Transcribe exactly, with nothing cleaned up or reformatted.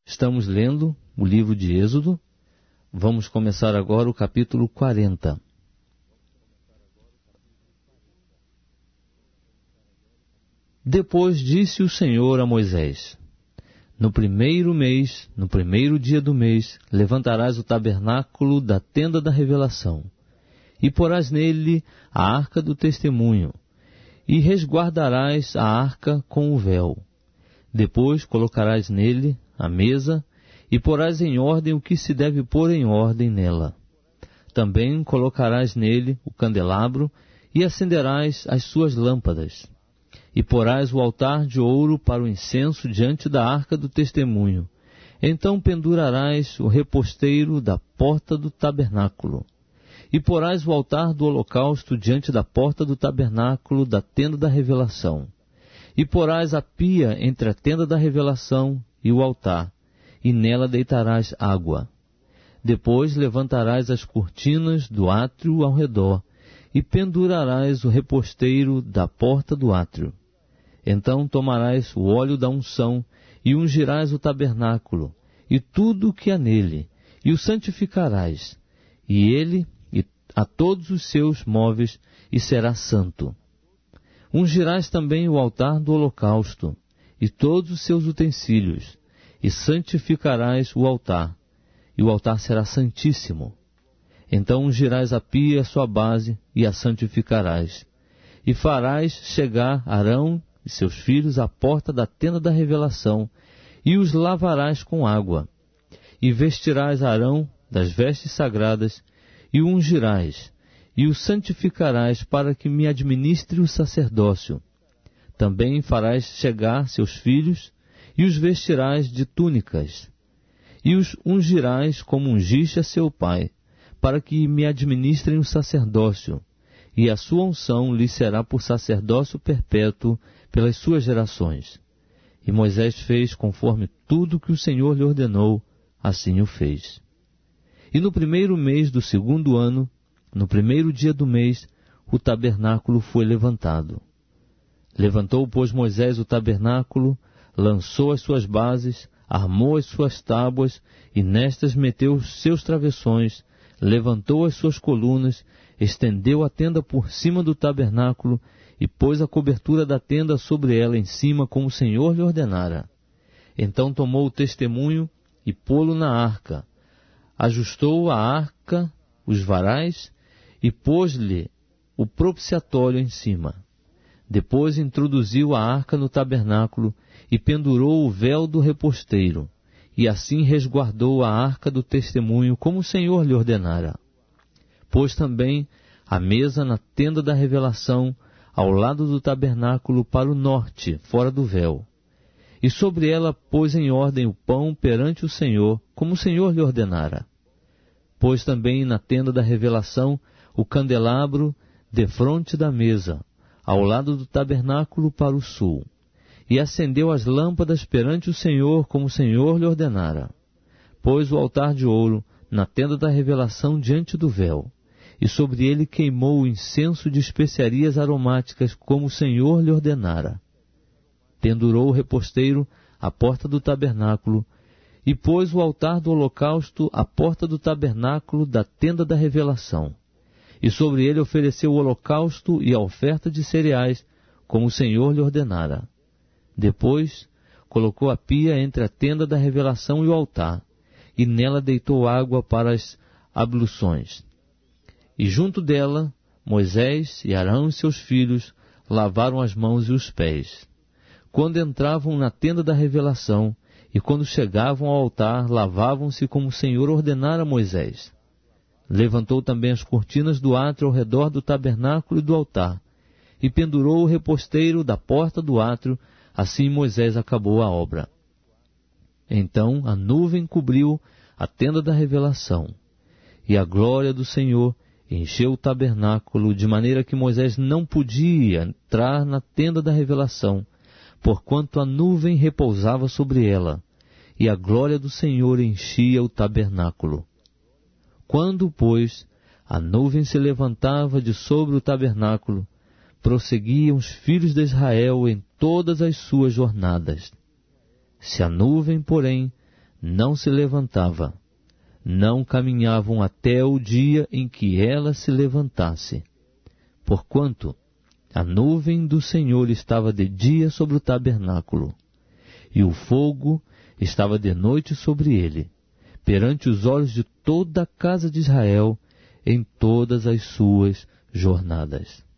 Estamos lendo o livro de Êxodo. Vamos começar agora o capítulo quarenta. Depois disse o Senhor a Moisés: No primeiro mês, no primeiro dia do mês, levantarás o tabernáculo da tenda da revelação, e porás nele a arca do testemunho, e resguardarás a arca com o véu. Depois colocarás nele a mesa, e porás em ordem o que se deve pôr em ordem nela. Também colocarás nele o candelabro, e acenderás as suas lâmpadas. E porás o altar de ouro para o incenso diante da arca do testemunho. Então pendurarás o reposteiro da porta do tabernáculo. E porás o altar do holocausto diante da porta do tabernáculo da tenda da revelação. E porás a pia entre a tenda da revelação e o altar, e nela deitarás água. Depois levantarás as cortinas do átrio ao redor, e pendurarás o reposteiro da porta do átrio. Então tomarás o óleo da unção, e ungirás o tabernáculo, e tudo o que há nele, e o santificarás, e ele e a todos os seus móveis, e será santo. Ungirás também o altar do holocausto, e todos os seus utensílios, e santificarás o altar, e o altar será santíssimo. Então ungirás a pia e a sua base, e a santificarás. E farás chegar Arão e seus filhos à porta da tenda da revelação, e os lavarás com água. E vestirás Arão das vestes sagradas, e o ungirás, e o santificarás para que me administre o sacerdócio. Também farás chegar seus filhos, e os vestirás de túnicas, e os ungirás como ungiste a seu pai, para que me administrem o sacerdócio, e a sua unção lhe será por sacerdócio perpétuo pelas suas gerações. E Moisés fez conforme tudo que o Senhor lhe ordenou, assim o fez. E no primeiro mês do segundo ano, no primeiro dia do mês, o tabernáculo foi levantado. Levantou, pois, Moisés o tabernáculo, lançou as suas bases, armou as suas tábuas, e nestas meteu os seus travessões, levantou as suas colunas, estendeu a tenda por cima do tabernáculo, e pôs a cobertura da tenda sobre ela em cima, como o Senhor lhe ordenara. Então tomou o testemunho e pô-lo na arca. Ajustou a arca, os varais, e pôs-lhe o propiciatório em cima. Depois introduziu a arca no tabernáculo e pendurou o véu do reposteiro, e assim resguardou a arca do testemunho, como o Senhor lhe ordenara. Pôs também a mesa na tenda da revelação, ao lado do tabernáculo para o norte, fora do véu. E sobre ela pôs em ordem o pão perante o Senhor, como o Senhor lhe ordenara. Pôs também na tenda da revelação o candelabro defronte da mesa, ao lado do tabernáculo para o sul, e acendeu as lâmpadas perante o Senhor, como o Senhor lhe ordenara. Pôs o altar de ouro na tenda da revelação diante do véu, e sobre ele queimou o incenso de especiarias aromáticas, como o Senhor lhe ordenara. Pendurou o reposteiro à porta do tabernáculo, e pôs o altar do holocausto à porta do tabernáculo da tenda da revelação. E sobre ele ofereceu o holocausto e a oferta de cereais, como o Senhor lhe ordenara. Depois colocou a pia entre a tenda da revelação e o altar, e nela deitou água para as abluções. E junto dela, Moisés e Arão e seus filhos lavaram as mãos e os pés. Quando entravam na tenda da revelação, e quando chegavam ao altar, lavavam-se como o Senhor ordenara a Moisés. Levantou também as cortinas do átrio ao redor do tabernáculo e do altar, e pendurou o reposteiro da porta do átrio. Assim Moisés acabou a obra. Então a nuvem cobriu a tenda da revelação, e a glória do Senhor encheu o tabernáculo, de maneira que Moisés não podia entrar na tenda da revelação, porquanto a nuvem repousava sobre ela, e a glória do Senhor enchia o tabernáculo. Quando, pois, a nuvem se levantava de sobre o tabernáculo, prosseguiam os filhos de Israel em todas as suas jornadas. Se a nuvem, porém, não se levantava, não caminhavam até o dia em que ela se levantasse, porquanto a nuvem do Senhor estava de dia sobre o tabernáculo, e o fogo estava de noite sobre ele, perante os olhos de toda a casa de Israel, em todas as suas jornadas.